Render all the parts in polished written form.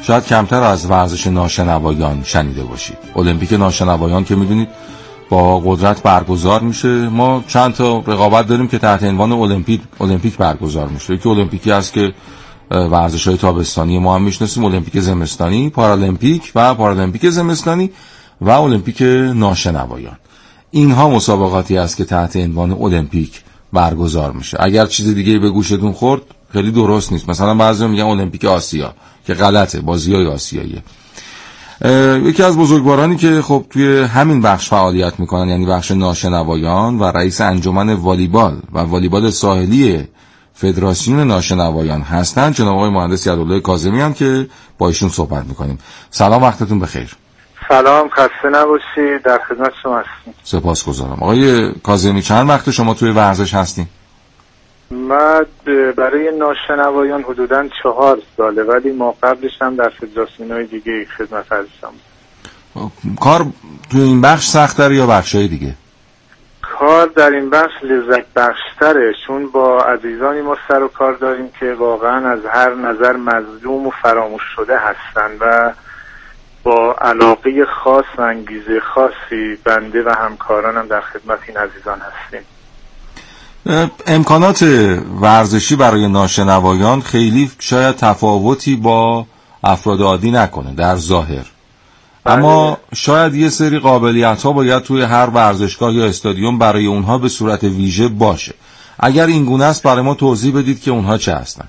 شاید کمتر از ورزش ناشنوایان شنیده باشید. المپیک ناشنوایان که میدونید با قدرت برگزار میشه. ما چند تا رقابت داریم که تحت عنوان المپیک برگزار میشه. یکی المپیکی است که ورزش‌های تابستانی ما هم میشناسیم، المپیک زمستانی، پارالمپیک و پارالمپیک زمستانی و المپیک ناشنوایان. اینها مسابقاتی است که تحت عنوان المپیک برگزار میشه. اگر چیز دیگه به گوشتون خورد خیلی درست نیست. مثلا بعضیا میگن المپیک آسیا که غلطه، بازی‌های آسیاییه. یکی از بزرگوارانی که خب توی همین بخش فعالیت میکنن، یعنی بخش ناشنوایان، و رئیس انجمن والیبال و والیبال ساحلی فدراسیون ناشنوایان هستن، جناب آقای مهندس یدالله کاظمی که با ایشون صحبت میکنیم. سلام، وقتتون بخیر. سلام، خسته نباشید، در خدمت شما هستیم. سپاسگزارم. آقای کاظمی، چند وقت شما توی ورزش هستین؟ من برای ناشنوایان حدوداً 4 ساله، ولی ما قبلش هم در فدراسیون‌های دیگه خدمت هستم. کار توی این بخش سخت‌تره یا بخشای دیگه؟ کار در این بخش لذت بخش‌تره، چون با عزیزانی ما سر و کار داریم که واقعاً از هر نظر مظلوم و فراموش شده هستن و با علاقه خاص و انگیزه خاصی بنده و همکارانم در خدمت این عزیزان هستیم. امکانات ورزشی برای ناشنوایان خیلی شاید تفاوتی با افراد عادی نکنه در ظاهر، اما شاید یه سری قابلیت‌ها باید توی هر ورزشگاه یا استادیوم برای اونها به صورت ویژه باشه. اگر این گونه است برای ما توضیح بدید که اونها چه هستن.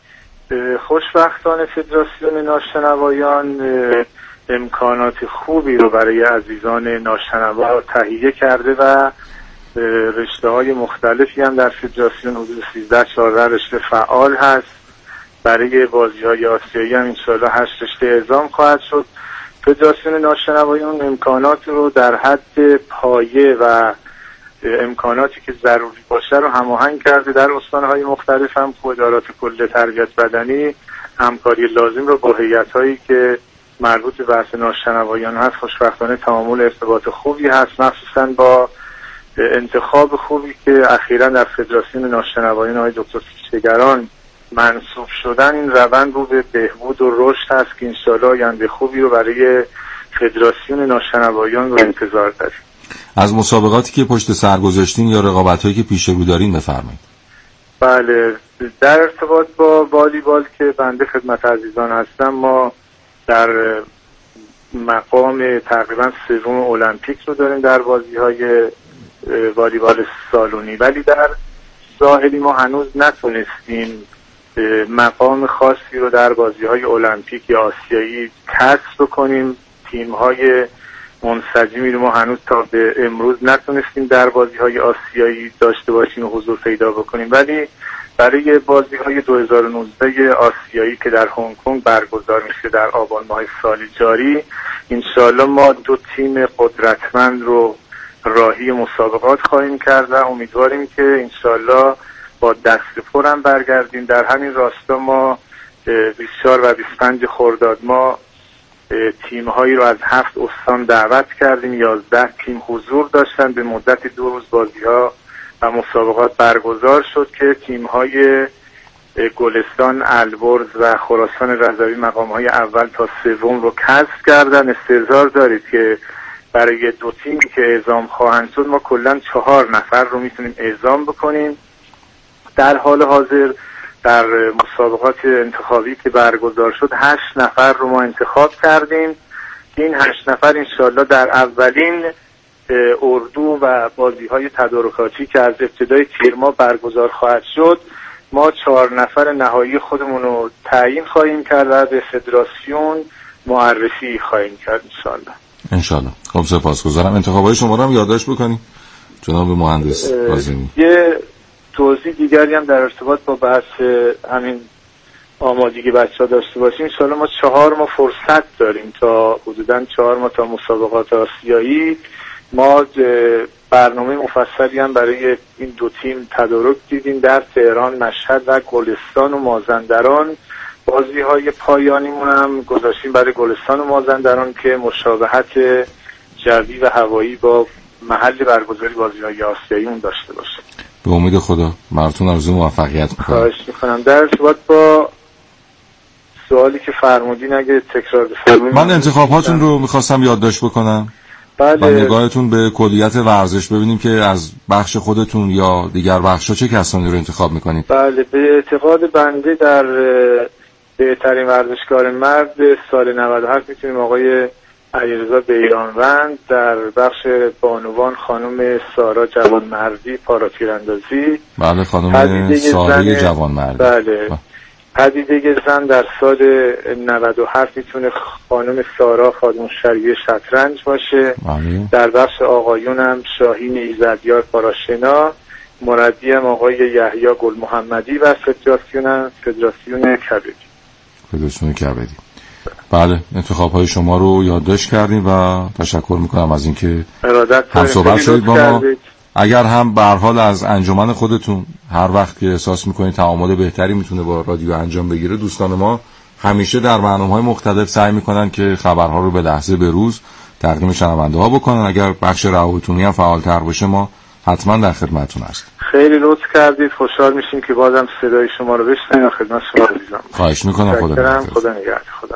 خوشبختانه فدراسیون ناشنوایان امکانات خوبی رو برای عزیزان ناشنوا تهیه کرده و رشته‌های مختلفی هم در فدراسیون حدود 13-14 رشته فعال هست. برای بازی‌های آسیایی هم انشاءالله 8 رشته اعزام خواهد شد. فدراسیون ناشنوایان امکانات رو در حد پایه و امکاناتی که ضروری باشه رو هماهنگ کرده. در استان‌های مختلف هم ادارات کل تربیت بدنی همکاری لازم رو با هیئت‌هایی که مربوط به بحث ناشنوایان هست خوشبختانه تعامل ارتباط خوبی هست، مخصوصاً با انتخاب خوبی که اخیراً در فدراسیون ناشنوایان آقای دکتر پیشگران منصوب شدن. این روند رو به بهبود و رشد هست که انشاءالله آینده خوبی رو برای فدراسیون ناشنوایان رو انتظار داریم. از مسابقاتی که پشت سر گذاشتین یا رقابت‌هایی که پیش رو دارین بفرمایید. بله، در ارتباط با والیبال که بنده خدمت عزیزان هستم، ما در مقام تقریبا 3 المپیک رو داریم در بازی‌های والیبال سالونی، ولی در ساحلی ما هنوز نتونستیم مقام خاصی رو در بازی‌های المپیک یا آسیایی کسب کنیم. تیم‌های منسجمی رو ما هنوز تا به امروز نتونستیم در بازی‌های آسیایی داشته باشیم و حضور پیدا بکنیم، ولی برای بازی‌های 2019 آسیایی که در هنگ کنگ برگزار میشه در آبان ماه سال جاری، انشاءالله ما 2 تیم قدرتمند رو راهی مسابقات خواهیم کرد و امیدواریم که انشاءالله با دست پر هم برگردیم. در همین راستا ما 24 و 25 خرداد ما تیم‌هایی رو از 7 استان دعوت کردیم. 11 تیم حضور داشتن. به مدت 2 روز بازی‌ها و مسابقات برگزار شد که تیم‌های گلستان، البرز و خراسان رضوی مقام‌های اول تا 3 رو کسب کردن. استحضار دارید که برای 2 تیمی که اعزام خواهند شد ما کلاً 4 نفر رو میتونیم اعزام بکنیم. در حال حاضر در مسابقات انتخابی که برگزار شد 8 نفر رو ما انتخاب کردیم. این 8 نفر انشاءالله در اولین اردو و بازی‌های تدارکاتی که از ابتدای تیر ماه برگزار خواهد شد، ما 4 نفر نهایی خودمون رو تعیین خواهیم کرد و به فدراسیون معرفی خواهیم کرد انشاءالله. خب سپاسگزارم. انتخابای شما رو هم یادداشت بکنیم جناب مهندس کاظمی. یه توضیح دیگری هم در ارتباط با بحث همین آمادگی بچه‌ها داشته باشیم. انشاءالله ما 4 ماه فرصت داریم تا حدوداً 4 ماه تا مسابقات آسیایی. ما برنامه مفصلی هم برای این 2 تیم تدارک دیدیم در تهران، مشهد و گلستان و مازندران. بازی‌های پایانیمون هم گذاشتیم برای گلستان و مازندران که مشابهت جوی و هوایی با محل برگزاری بازی‌های آسیایی اون داشته باشه. به امید خدا براتون آرزوی موفقیت می‌کنم. خواهش می‌کنم. در ارتباط با سوالی که فرمودین اگه تکرار بفرمایید. من انتخاباتون رو میخواستم یادداشت بکنم. بله. و نگاهتون به کلیت ورزش ببینیم که از بخش خودتون یا دیگر بخشا چه کسانی رو انتخاب میکنید. بله، به اعتقاد بنده در بهترین ورزشکار مرد سال 97 میتونیم آقای علیرضا بیرانوند، در بخش بانوان خانم سارا جوانمردی پاراتیراندازی. بله، خانم سارا جوانمردی. بله. پدیده زن در سال 97 میتونه خانم سارا خادم‌الشریعه شطرنج باشه. بله. در بخش آقایون هم شاهین ایزدیار پاراشنا، مربی هم آقای یحیی گل محمدی و فدراسیون کبدی. بله، انتخاب‌های شما رو یادداشت کردیم و تشکر میکنم از اینکه هم صحبت شدید با ما. اگر هم به هر حال از انجمن خودتون هر وقت که احساس میکنید تعامل بهتری میتونه با رادیو انجام بگیره، دوستان ما همیشه در برنامه‌های مختلف سعی میکنن که خبرها رو به لحظه به روز تقدیم شنونده‌ها بکنن. اگر بخش روابطونی هم فعال‌تر باشه ما حتما در خدمتتون هستیم. خیلی لطف کردید، خوشحال میشیم که بازم صدای شما رو بشنویم و خدمت شما عزیزم. خواهش میکنم. خدا نگهدار. خدا.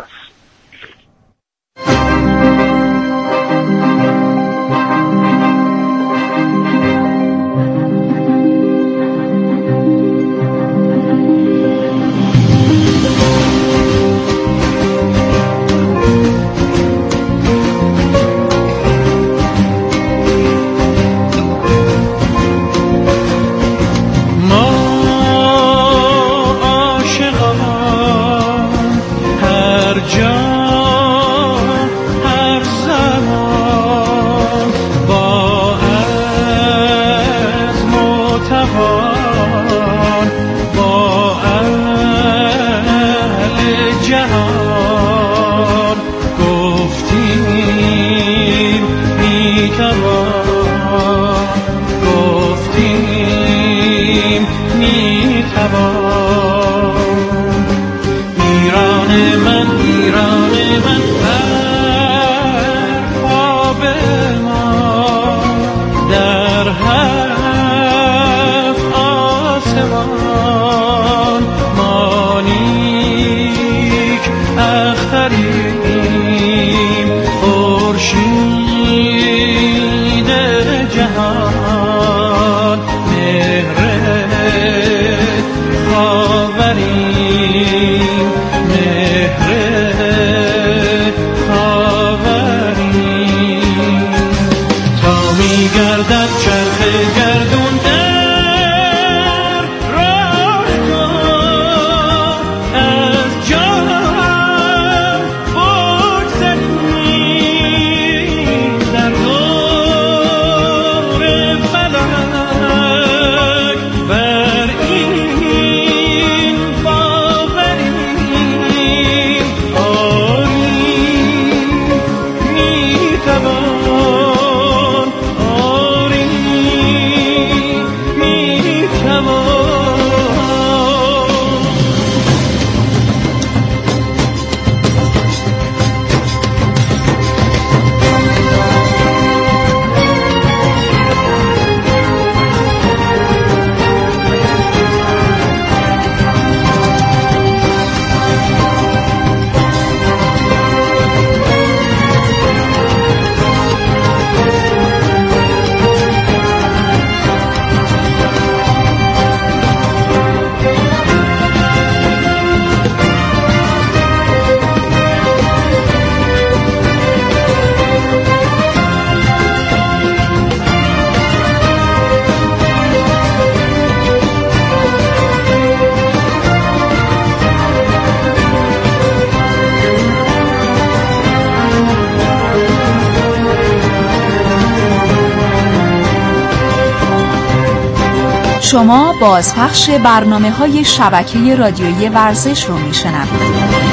شما بازپخش برنامه‌های شبکه رادیویی ورزش رو میشنوید.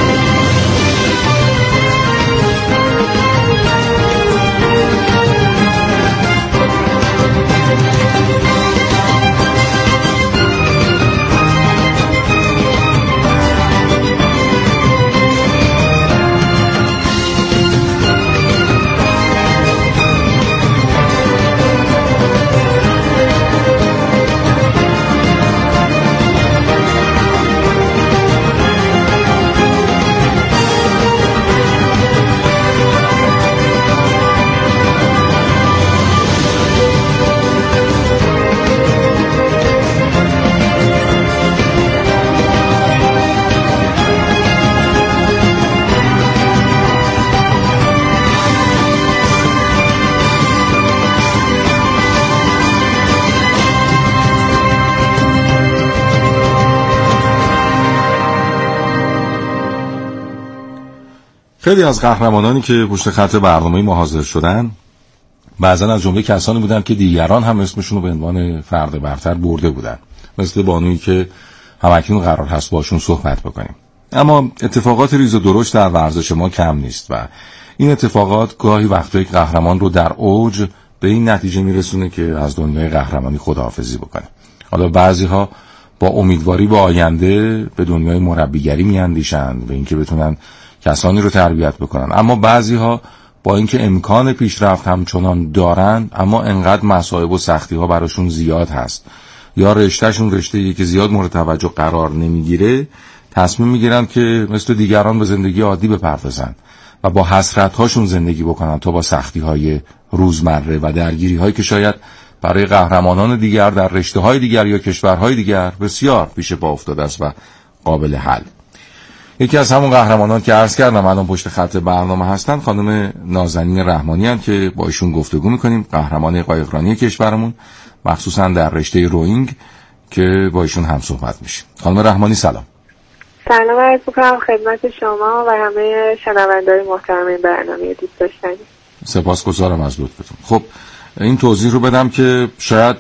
خیلی از قهرمانانی که پشت خط برنامه ما حاضر شدن بعضا از جمله کسانی بودن که دیگران هم اسمشون رو به عنوان فرد برتر برده بودن، مثل بانویی که همکنون قرار هست باشون صحبت بکنیم. اما اتفاقات ریز و درشت در ورزش ما کم نیست و این اتفاقات گاهی وقتا یک قهرمان رو در اوج به این نتیجه میرسونه که از دنیای قهرمانی خداحافظی بکنه. حالا بعضی‌ها با امیدواری به آینده به دنیای مربیگری میاندیشند، به اینکه بتونن کسانی رو تربیت بکنن، اما بعضی‌ها با اینکه امکان پیشرفت همچنان دارند اما انقدر مصائب و سختی‌ها براشون زیاد هست یا رشتهشون رشته‌ای که زیاد مورد توجه قرار نمیگیره، تصمیم میگیرن که مثل دیگران به زندگی عادی بپردازن و با حسرت‌هاشون زندگی بکنن تا با سختی‌های روزمره و درگیری‌هایی که شاید برای قهرمانان دیگر در رشته‌های دیگر یا کشورهای دیگر بسیار پیش پا افتاده است و قابل حل. یکی از همون قهرمانان که عرض کردم الان پشت خط برنامه هستن خانم نازنین رحمانی هستند که با ایشون گفتگو می‌کنیم، قهرمان قایقرانی کشورمون مخصوصا در رشته روینگ که با ایشون هم صحبت میشه. خانم رحمانی سلام. سلام عرض می‌کنم خدمت شما و همه شنوندگان محترم این برنامه دوست داشتنی. سپاسگزارم از لطفتون. خب این توضیح رو بدم که شاید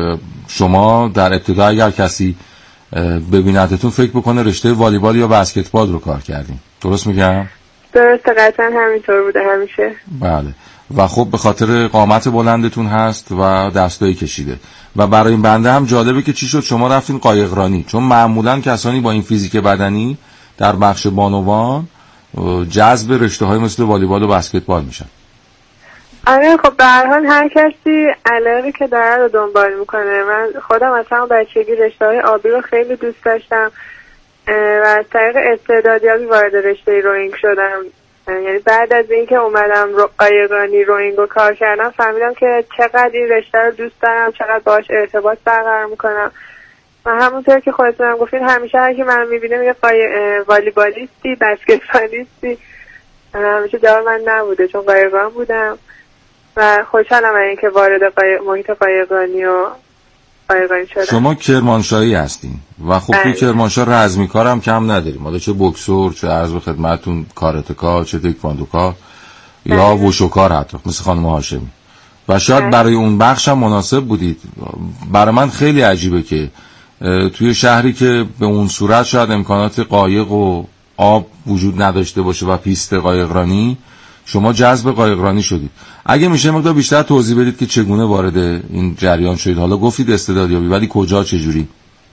شما در ابتدا اگر کسی ببینتتون فکر بکنه رشته والیبال یا بسکتبال رو کار کردین. درست میگم؟ درسته، قطعا همینطور بوده همیشه. بله. و خب به خاطر قامت بلندتون هست و دستایی کشیده و برای این بنده هم جالبه که چی شد شما رفتین قایقرانی، چون معمولا کسانی با این فیزیک بدنی در بخش بانوان جذب رشته‌های مثل والیبال و بسکتبال میشن. آره خب به هر حال هر کسی علاقه‌ای که داره رو دنبال میکنه. من خودم اصلا بچگی رشته‌های آبی رو خیلی دوست داشتم و از طریق استعدادیابی وارد رشته روینگ شدم. یعنی بعد از اینکه اومدم قایقرانی روینگ رو کار کردم فهمیدم که چقدر این رشته رو دوست دارم، چقدر باهاش ارتباط برقرار میکنم. و همونطور که خودتون هم گفتین همیشه هر کی منو میبینه میگه والیبالیستی، بسکتبالیستی. همیشه جواب من نبوده چون قایقران بودم و خوشحالم از اینکه وارد محیط قایقرانی و قایقرانی شدم. شما کرمانشاهی هستین و خب توی کرمانشاه رزمی کار هم کم نداریم، حالا چه بوکسور، چه عرض به خدمتتون کاراتکا، چه تکواندوکا یا وشوکار حتی مثل خانم هاشمی و شاید برای اون بخش هم مناسب بودید. برای من خیلی عجیبه که توی شهری که به اون صورت شاید امکانات قایق و آب وجود نداشته باشه و پیست قایقرانی شما جذب قایقرانی شدید. اگه میشه مقدار بیشتر توضیح بدید که چگونه وارد این جریان شدید. حالا گفتید استعدادیابی ولی کجا، چجوری؟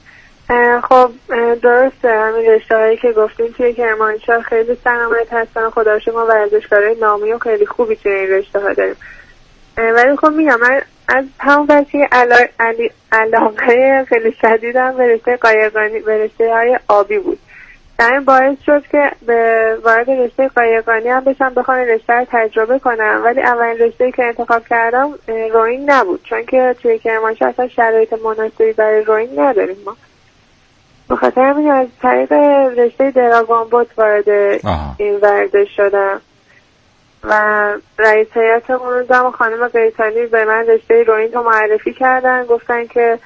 خب درسته، همین رشته‌هایی که گفتیم توی کرمانشاه خیلی سرآمد هستن. خدا رو شکر ما ورزشکارای نامی و خیلی خوبی توی این رشته‌ها داریم. ولی خب میگم من از همون بچگی علاقه خیلی شدیدم به رشته قایقرانی، به رشته‌های آبی بود. این باعث شد که به وارد رشته قایقرانی هم بشم، بخوام رشته رو تجربه کنم. ولی اولین رشته‌ای که انتخاب کردم روینگ نبود، چون که توی کرمانشاه اصلا شرایط مناسبی برای روینگ نداریم ما. به خاطر همین از طریق رشته دراگون بوت وارد این ورزش شدم و رئیس هیئتمون روزم خانم قیتانی به من رشته روینگ رو معرفی کردن، گفتن که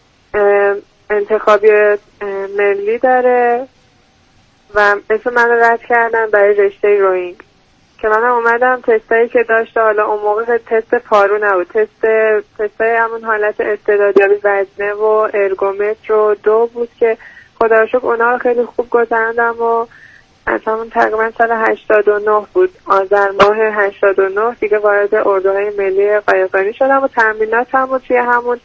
انتخابی ملی داره و اسم من رو رد کردن برای رشته روینگ که منم اومدم. تستایی که داشته، حالا اون موقع تست پارو نبود، تستای همون حالت استعدادیابی وزنه و ارگومتر و 2 بود که خدا رو شکر اونا رو خیلی خوب گذراندم و از همون تقریبا سال 89 بود، آذر ماه 89 دیگه وارد اردوهای ملی قایقرانی شدم و تمریناتم رو توی همون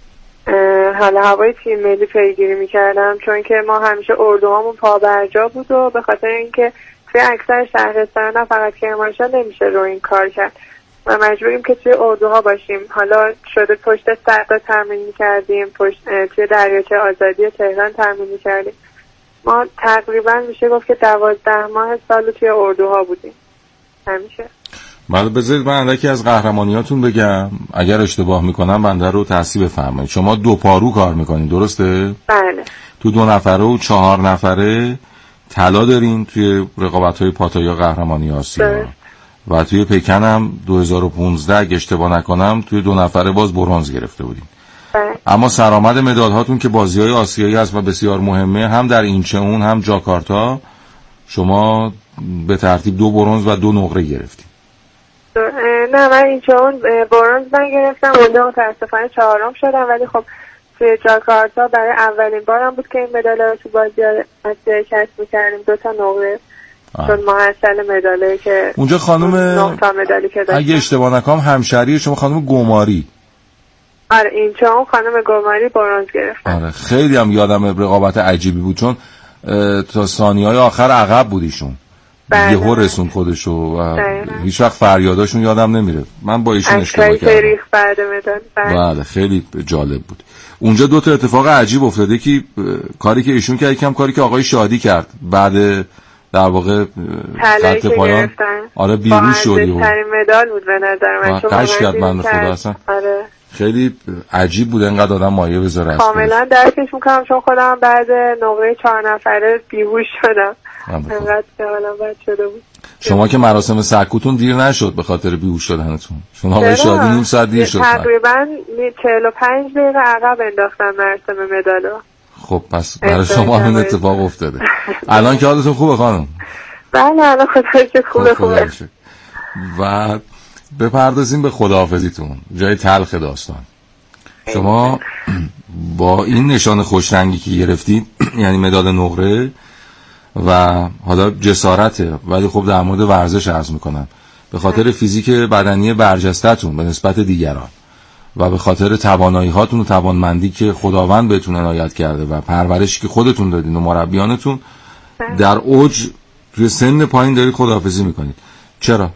حال هوای تیم ملی پیگیری میکردم، چون که ما همیشه اردوهامون پابرجا بود و به خاطر اینکه توی اکثر شهرستان نه فقط کرمانشاه نمیشه روینگ کار کرد و مجبوریم که توی اردوها باشیم. حالا شده پشت سردا تمرین میکردیم، توی دریاچه آزادی تهران تمرین میکردیم. ما تقریبا میشه گفت که 12 ماه سال توی اردوها بودیم همیشه. بله بذارید من اندکی از قهرمانیاتون بگم، اگر اشتباه میکنم بنده رو تصحیح بفرمایید. شما 2 پارو کار میکنین درسته؟ بله. تو 2 نفره و 4 نفره طلا دارین توی رقابت‌های پاتایا قهرمانی آسیا و توی پکن هم 2015 اگه اشتباه نکنم توی 2 نفره باز برنز گرفته بودین. اما سرآمد مدال هاتون که بازی‌های آسیایی هست و بسیار مهمه، هم در اینچون هم جاکارتا شما به ترتیب 2 برنز و 2 نقره گرفتیم. نه من این چون برنز من گرفتم اونجا متاسفانه 4م شدم، ولی خب توی جاکارتا برای اولین بارم بود که این مدال رو تو بازی آسیایی کسب می‌کردیم، 2 تا نقره چون محصل مدالی که اونجا خانم 9 تا مدالی که داشتم. اگه اشتباه نکنم همشهری شما خانم گماری. آره این چون خانم گماری برنز گرفتن. آره خیلی هم یادم رقابت عجیبی بود چون تا ثانیه‌های آخر عقب بود ایشون. یهو رسون خودشو و هیچ وقت فریاداشون یادم نمیره. من با ایشون اشتباه کردم. بعد مدال. بله خیلی جالب بود. اونجا 2 تا اتفاق عجیب افتاده که کاری که ایشون کرد یکم کاری که آقای شادی کرد بعد در واقع خط پایان. آره بیهوش شدی و مدال بود به نظر من چون قش کرد بنده خدا اصلا. آره خیلی عجیب بود انقدر آدم مایه بذاره. کاملا درکش میکنم چون خودم بعد نقره 4 نفره بیهوش شدم. انقدر حالا بد شده بود. شما که مراسم سکوتون دیر نشد به خاطر بیهوش شدنتون. شما آقای شادی نیم ساعت دیر شد. تقریبا 45 دقیقه عقب انداختن مراسم مدالو. خب پس برای شما این اتفاق افتاده. الان که حالتون خوبه خانم؟ بله الان خدا خوبه. و بپردازیم به خداحافظیتون، جای تلخ داستان. شما با این نشان خوشرنگی که گرفتید یعنی مدال نقره و حالا جسارته، ولی خب در مورد ورزش عرض میکنم، به خاطر فیزیک بدنی برجسته‌تون به نسبت دیگران و به خاطر توانایی هاتون و توانمندی که خداوند بهتون عنایت کرده و پرورشی که خودتون دادین و مربیانتون در اوج توی سن پایین دارید خداحافظی میکنید. چرا؟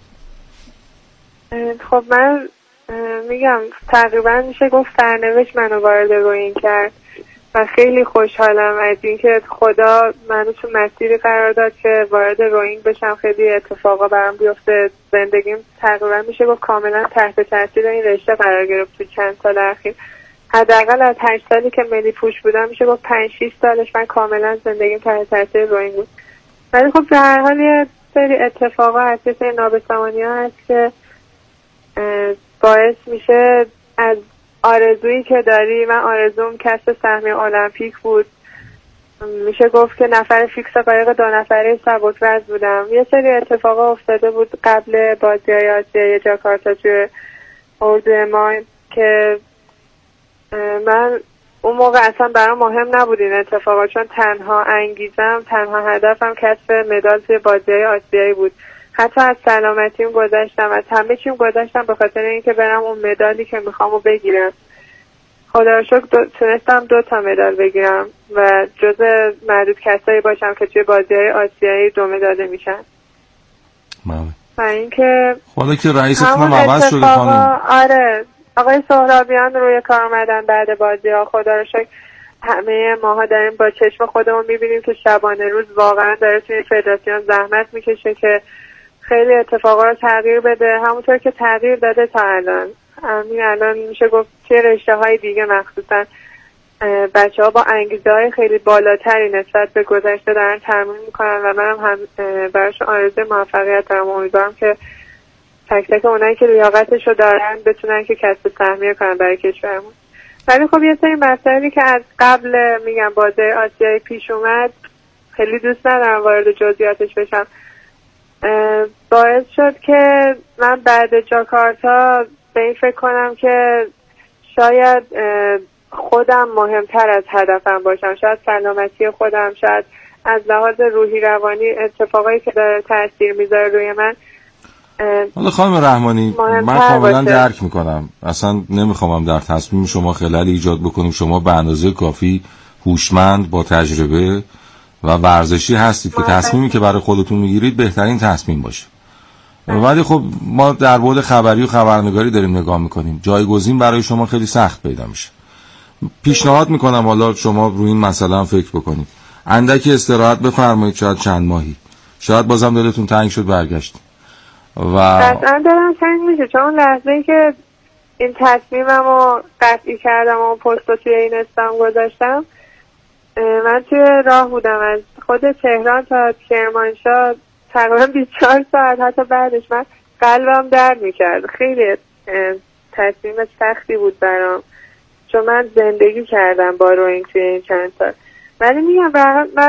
خب من میگم تقریبا میشه گفت سرنوشت منو وارد رویین کرد و خیلی خوشحالم از اینکه خدا منو تو مسیری قرار داد که وارد رویینگ بشم. خیلی اتفاقا برام بیفته، زندگیم تقریبا میشه گفت کاملا تحت تاثیر این رشته قرار گرفت تو چند سال اخیر. حداقل از 8 سالی که ملی پوش بودم میشه گفت 5-6 سالش من کاملا زندگیم تحت تاثیر رویینگ بود. ولی خب در هر حال یه سری اتفاقا هست، یه سری نابسامانی‌ها هست که باعث میشه از آرزویی که داری، من آرزوم کسب سهمیه المپیک بود، میشه گفت که نفر فیکس قایق 2 نفره سبک‌وزن بودم. یه سری اتفاقا افتاده بود قبل بازی‌های آسیایی جاکارتا توی اردوی ما که من اون موقع اصلا برام مهم نبود این اتفاقا، چون تنها انگیزم، تنها هدفم کسب مدال توی بازی‌های آسیایی بود. حتی از سلامتیم گذاشتم، از همه چیم گذاشتم به خاطر اینکه برم اون مدالی که میخوامو بگیرم. خدا رو شکر تونستم 2 تا مدال بگیرم و جزء معدود کسایی باشم که توی بازی‌های آسیایی 2 مدال میشن. و اینکه حالا که رئیستون هم عوض شده خانم. آره آقای سهرابیان روی کار اومدن بعد بازی‌ها. خدا رو شکر همه ماها داریم با چشم خودمون میبینیم که شبانه روز واقعا داره توی فدراسیون زحمت میکشه که خیلی اتفاقا رو تغییر بده، همونطور که تغییر داده تا الان. همین الان میشه گفت توی رشته‌های دیگه مخصوصا بچه‌ها با انگیزه‌های خیلی بالاتری نسبت به گذشته دارن تمرین میکنن و منم هم براشون آرزوی موفقیت دارم. امیدوارم که تک تک اونایی که لیاقتش رو دارن بتونن که کسب سهمیه کنن برای کشورمون. ولی خب یه سری مسائلی که از قبل میگم بازی آسیایی پیش اومد، خیلی دوست ندارم وارد جزئیاتش بشم، باعث شد که من بعد جاکارتا به این فکر کنم که شاید خودم مهمتر از هدفم باشم، شاید سلامتی خودم، شاید از لحاظ روحی روانی اتفاقایی که داره تاثیر میذاره روی من. حالا خانم رحمانی من کاملا درک میکنم، اصلا نمیخوام در تصمیم شما خللی ایجاد بکنیم. شما به اندازه کافی هوشمند با تجربه و ورزشی هستید که تصمیمی که برای خودتون میگیرید بهترین تصمیم باشه. ولی خب ما در بعد خبری و خبرنگاری داریم نگاه میکنیم، جایگزین برای شما خیلی سخت پیدا میشه. پیشنهاد میکنم حالا شما روی این مسئله هم فکر بکنید، اندکی استراحت بفرمایید، شاید چند ماهی، شاید بازم دلتون تنگ شد برگشتید و قطعا دلم تنگ میشه، چون لحظه‌ای که این تصمیمم رو قطعی کردم و پست رو توی این استم گذاشتم، من توی راه بودم از خود تهران تا کرمانشاه تقریبا 24 ساعت، حتی بعدش من قلبم درد میکرد. خیلی تصمیم سختی بود برام، چون من زندگی کردم با روینگ توی این چند سال. ولی میگم من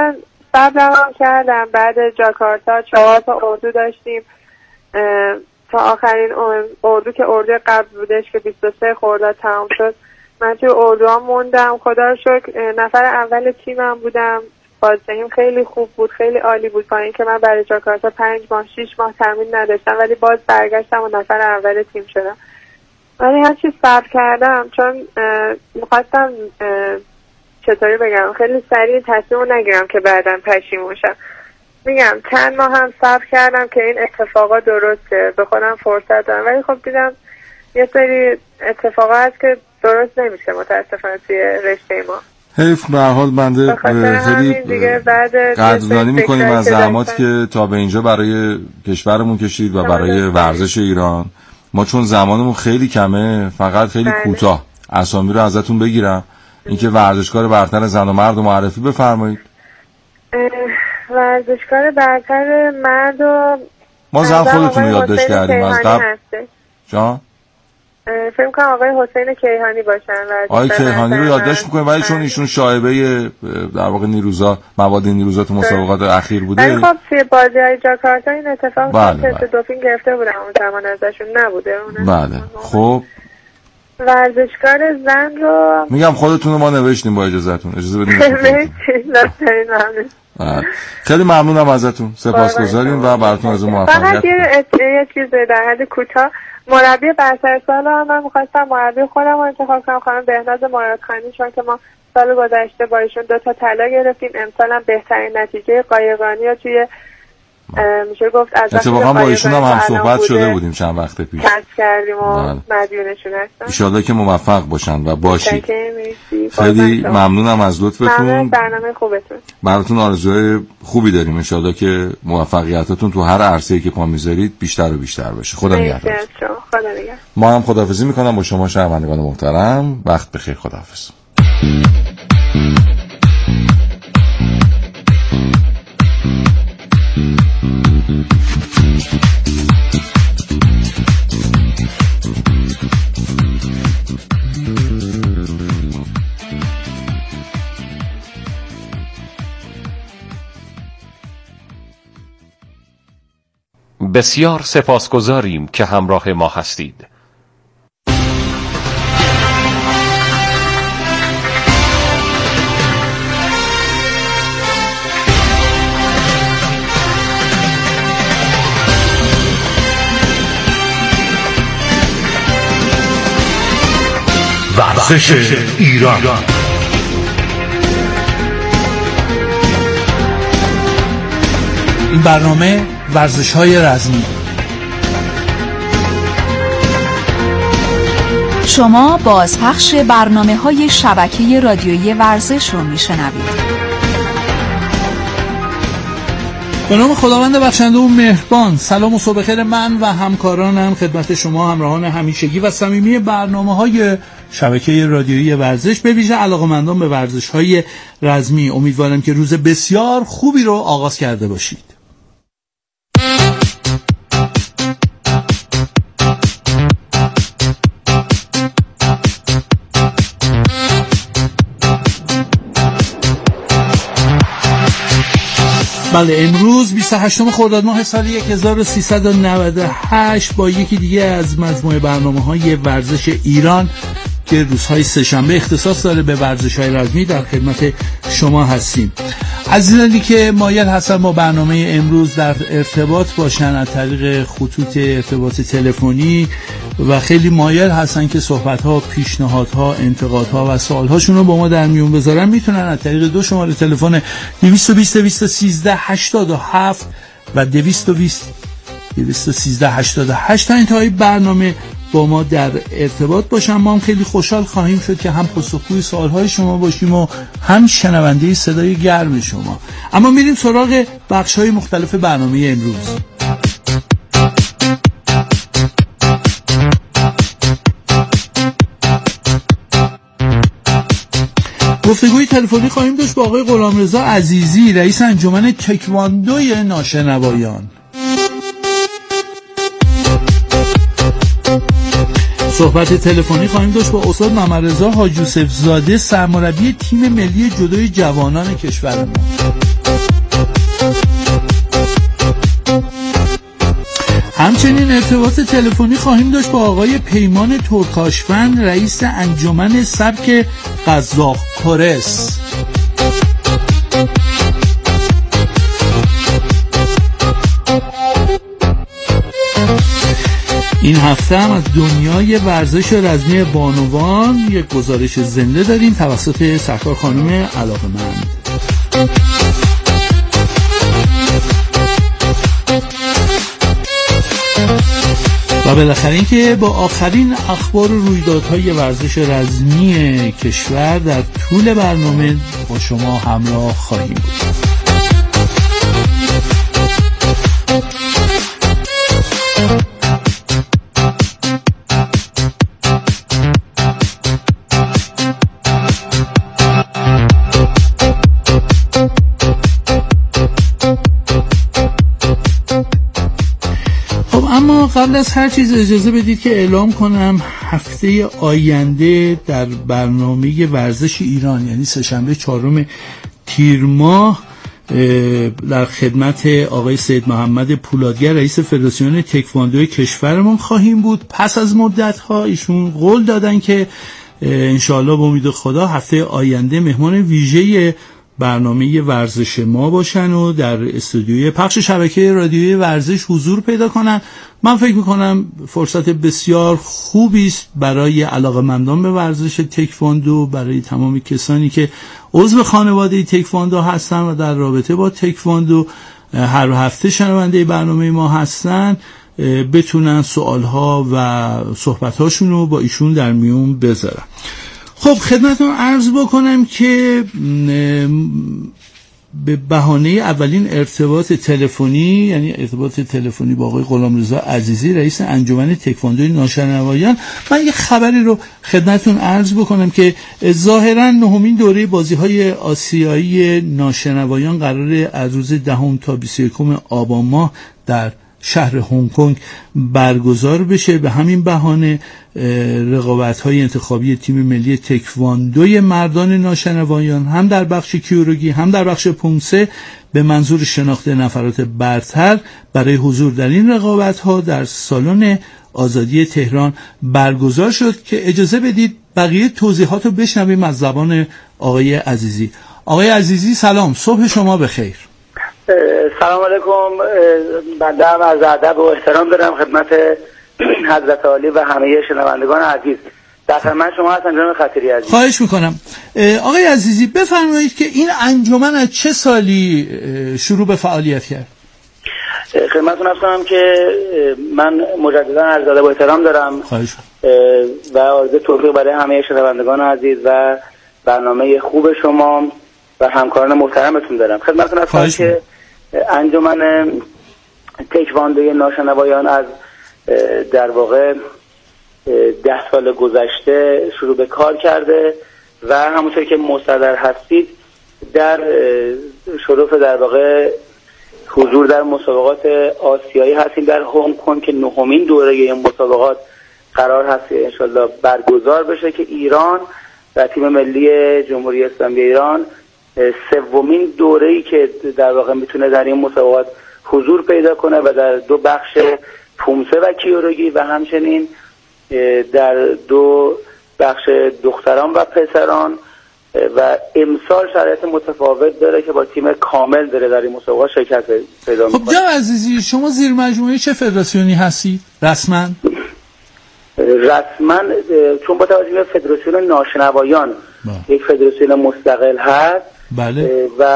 صبرم کردم. بعد جاکارتا 4 تا اردو داشتیم تا آخرین اردو که اردو قبل بودش که 23 خرداد تمام شد. من توی اردوها موندم. خدا رو شکر نفر اول تیمم بودم. بازدهیم خیلی خوب بود، خیلی عالی بود، با اینکه من برای جاکارتا 5 ماه 6 ماه تمرین نداشتم ولی باز برگشتم و نفر اول تیم شدم. ولی هر چی صبر کردم چون میخواستم چطوری بگم خیلی سریع تصمیم رو نگیرم که بعداً پشیمون شم. میگم چند ماه هم صبر کردم که این اتفاقا درسته، به خودم فرصت دادم، ولی خب دیدم یه سری اتفاقا هست که درست نمیشه متاسفانه توی رشته ما. حیف. به هر حال بنده خیلی قدردانی میکنیم از زحماتی که تا به اینجا برای کشورمون کشید و برای ورزش ایران. ما چون زمانمون خیلی کمه فقط خیلی کوتاه اسامی رو ازتون بگیرم، اینکه ورزشکار برتر زن و مرد رو معرفی بفرمایید. ورزشکار برتر مرد و ما زن خودتون رو یادداشت کردیم از قبل. جان فکر کنم آقای حسین کیهانی باشن. آقای کیهانی رو یادداشت می‌کنیم ولی چون ایشون شایبه در واقع نیروزا مواد نیروزا تو مسابقات اخیر بوده. ولی خب توی بازی‌های جاکارتا این اتفاق تست دوپینگ گرفته بودن اون زمان ازشون نبوده. بله. خب ورزشکار زن رو میگم خودتون رو ما نوشتیم با اجازهتون. اجازه بدید. خیلی ممنونم ازتون. سپاسگزاریم و براتون از موفقیت. فقط یه چیز در حد کوتاه، مربی برتر سال من می‌خواستم مربی خودم رو انتخاب کنم، خانم بهناز مرادخانی، چون که ما سال گذشته با ایشون 2 تا طلا گرفتیم. امسال هم بهترین نتیجه قایقرانی رو توی میشه گفت از اتفاقا با ایشون هم صحبت شده بودیم چند وقت پیش. کسب کردیم و مدیونشون هستم. ان شاءالله که موفق باشن و باشید. خیلی ممنونم از لطفتون. برنامه خوبتون. براتون آرزوهای خوبی داریم. ان شاءالله که موفقیتاتون تو هر عرصه‌ای که پا میذارید بیشتر و بیشتر بشه. خدا نگهدار. ما هم خداحافظی میکنم با شما شنوندگان محترم. وقت بخیر. خداحافظ. بسیار سپاسگزاریم که همراه ما هستید. ورزش ایران. این برنامه ورزش‌های رزمی. شما بازپخش برنامه‌های شبکه رادیویی ورزش رو میشنوید. به نام خداوند بخشنده و مهربان، سلام و صبح بخیر من و همکارانم خدمت شما همراهان همیشگی و صمیمی برنامه‌های شبکه رادیویی ورزش، به ویژه علاقه‌مندان به ورزش‌های رزمی. امیدوارم که روز بسیار خوبی رو آغاز کرده باشید. بله، امروز 28 خرداد ماه سال 1398 با یکی دیگه از مجموعه برنامه‌های ورزش ایران که روزهای سه‌شنبه اختصاص داره به ورزش‌های رزمی در خدمت شما هستیم. عزیزانی که مایل هستن با برنامه امروز در ارتباط باشن از طریق خطوط ارتباط تلفنی و خیلی مایل هستن که صحبت‌ها، پیشنهادها، انتقادها و سوال‌هاشون رو با ما در میون بذارن، میتونن از طریق 2 شماره تلفن 220 213 87 و 220 213 88 تا انتهای برنامه با ما در ارتباط باشن. ما هم خیلی خوشحال خواهیم شد که هم پاسخگوی سوالهای شما باشیم و هم شنونده صدای گرم شما. اما میریم سراغ بخش‌های مختلف برنامه امروز. گفتگوی تلفنی خواهیم داشت با آقای غلامرضا عزیزی، رئیس انجمن تکواندوی ناشنوایان. صحبت تلفنی خواهیم داشت با استاد محمدرضا حاج یوسف زاده، سرمربی تیم ملی جودوی جوانان کشورمون. همچنین ارتباط تلفنی خواهیم داشت با آقای پیمان ترکاشفند، رئیس انجمن سبک قزاق کورس. این هفته هم از دنیای ورزش رزمی بانوان یک گزارش زنده داریم توسط سرکار خانم علاقه‌مند. و بالاخره این که با آخرین اخبار و رویدادهای ورزش رزمی کشور در طول برنامه با شما همراه خواهیم بود. اما قبل از هر چیز اجازه بدید که اعلام کنم هفته آینده در برنامه ورزش ایران، یعنی سه‌شنبه 4 تیر ماه، در خدمت آقای سید محمد پولادگر رئیس فدراسیون تکواندو کشورمون خواهیم بود. پس از مدت‌ها ایشون قول دادن که انشاءالله به امید خدا هفته آینده مهمان ویژه برنامه ورزش ما باشن و در استودیوی پخش شبکه رادیویی ورزش حضور پیدا کنن. من فکر میکنم فرصت بسیار خوبی است برای علاقه‌مندان به ورزش تکواندو، برای تمام کسانی که عضو خانواده تکواندو هستن و در رابطه با تکواندو هر هفته شنونده برنامه ما هستن، بتونن سوالها و صحبت‌هاشون رو با ایشون در میون بذارن. خب خدمتتون عرض بکنم که به بهانه اولین ارتباط تلفنی، یعنی ارتباط تلفنی با آقای غلامرضا عزیزی رئیس انجمن تکواندوی ناشنوایان، من یه خبری رو خدمتتون عرض بکنم که ظاهرا 9مین دوره بازی‌های آسیایی ناشنوایان قراره از روز 10 تا 21 آبان ماه در شهر هنگ کنگ برگزار بشه. به همین بهانه رقابت‌های انتخابی تیم ملی تکواندوی مردان ناشنوایان هم در بخش کیوروگی هم در بخش پونسه به منظور شناخت نفرات برتر برای حضور در این رقابت‌ها در سالن آزادی تهران برگزار شد که اجازه بدید بقیه توضیحات رو بشنویم از زبان آقای عزیزی. آقای عزیزی سلام، صبح شما بخیر. سلام علیکم. بنده هم از ادب و احترام دارم خدمت حضرت عالی و همه شنوندگان عزیز. در خدمت شما هستم جناب خطیری عزیز. خواهش میکنم. آقای عزیزی بفرمایید که این انجمن از چه سالی شروع به فعالیت کرد؟ خدمتتون عرض کنم که من مجددا عرض ادب و احترام دارم. خواهش و آرزوی توفیق برای همه شنوندگان عزیز و برنامه خوب شما و همکاران محترمتون دارم. خدمتتون عرض کنم که انجمن تکواندوی ناشنوایان از در واقع 10 سال گذشته شروع به کار کرده و همونطور که مستدر هستید در شرف در واقع حضور در مسابقات آسیایی هستیم در هنگ کنگ که 9مین دوره این مسابقات قرار هست انشالله برگزار بشه که ایران و تیم ملی جمهوری اسلامی ایران 3مین دوره‌ای که در واقع میتونه در این مسابقات حضور پیدا کنه و در 2 بخش پومسه و کیوروگی و همچنین در 2 بخش دختران و پسران و امسال شرایط متفاوت داره که با تیم کامل داره در این مسابقات شرکت پیدا میکنه. خب جناب عزیزی شما زیر مجموعه چه فدراسیونی هستید رسما؟ رسما چون با توجه به فدراسیون ناشنوایان یک فدراسیون مستقل هست. بله. و